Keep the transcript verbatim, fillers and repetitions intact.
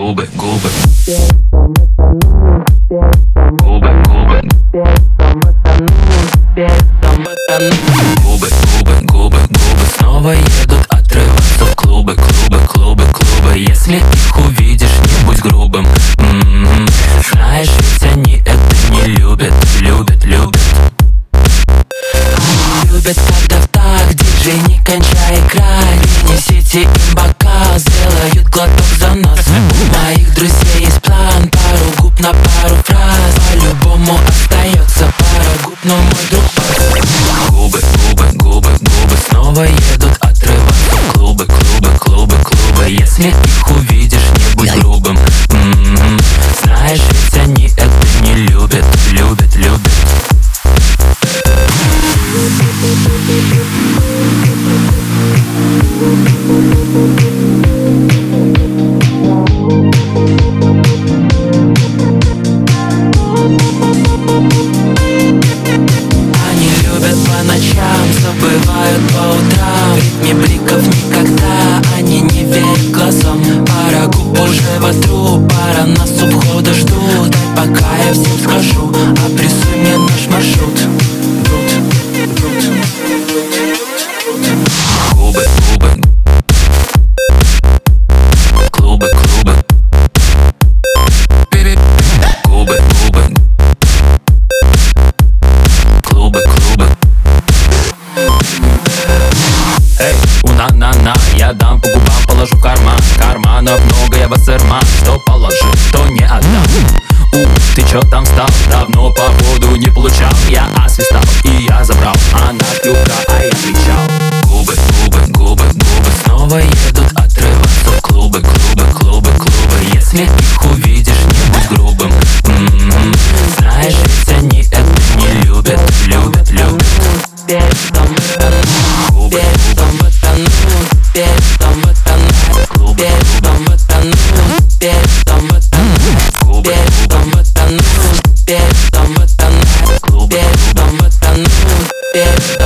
губы, губы. Губы, губы. Губы, губы, губы, губы снова едут отрываться в клубы, клубы, клубы, клубы. Если их увидишь, не будь грубым. М-м-м. Знаешь, ведь они это не любят, любят, любят. Любят, когда в так, диджей, не кончай играть. Принесите им бокал, сделают глоток за нас. У моих друзей есть план, пару губ на пару фраз. По-любому остается пара губ, но мой друг пас. Губы, губы, губы, губы снова едут отрываться в клубы, клубы, клубы, клубы. Если их увидишь, не будь грубым. М-м-м. Знаешь, ведь они это не любят, любят, любят. Они любят по ночам, забывают по утрам. В ритме бликов никогда они не верят глазам. Пара губ уже вокруг, пара нас у входа ждут. Дай пока я всем скажу, обрисуй мне наш маршрут. Губы, губы. Клубы, клубы. Губы, губы. Клубы, клубы. Эй, у-на-на-на, я дам по губам, положу в карман. Карманов много, я басерма. Что положил, то не отдам. У, ты чё там стал? Давно походу не получал. Я освистал и я забрал. Она клюка, а я кричал. Губы, губы, губы, губы снова едут отрываться в клубы, клубы, клубы, клубы. Если их увидишь, не будь грубым. М-м-м. Знаешь, ведь они это не любят, любят, любят. Губы, губы, губы, губы.